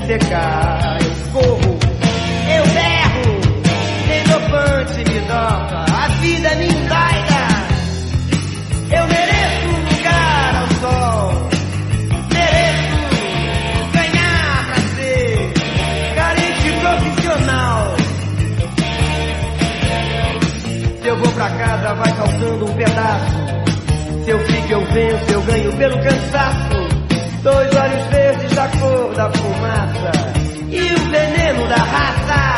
secar. Eu corro, eu berro, renovante me toca. A vida é minha indaida. Eu mereço um lugar ao sol. Mereço ganhar pra ser carente profissional. Se eu vou pra casa, vai faltando um pedaço. Se eu fico, eu venço, eu ganho pelo cansaço. 2 olhos verdes da cor da fumaça e o veneno da raça.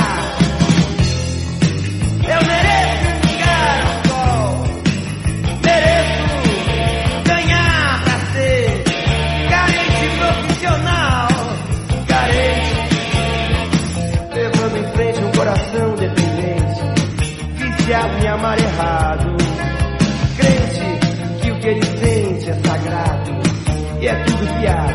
Eu mereço um lugar ao sol. Mereço ganhar pra ser carente profissional. Carente, levando em frente um coração dependente, viciado em amar errado. Crente que o que ele sente é sagrado e é tudo piada.